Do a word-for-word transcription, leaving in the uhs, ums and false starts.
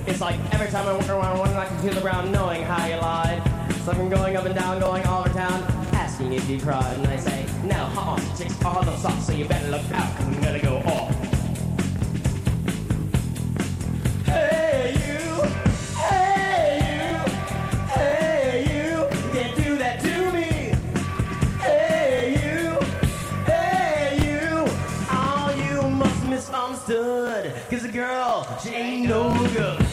It's like every time I walk around, one I can feel the ground knowing how you lied. Something going up and down, going all over town, asking if you cried. And I say, no, huh, chicks are the socks, so you better look out, cause I'm gonna go off. Hey you, hey you, hey you, you can't do that to me. Hey you, hey you, oh you must misunderstood, cause a girl, she ain't no good.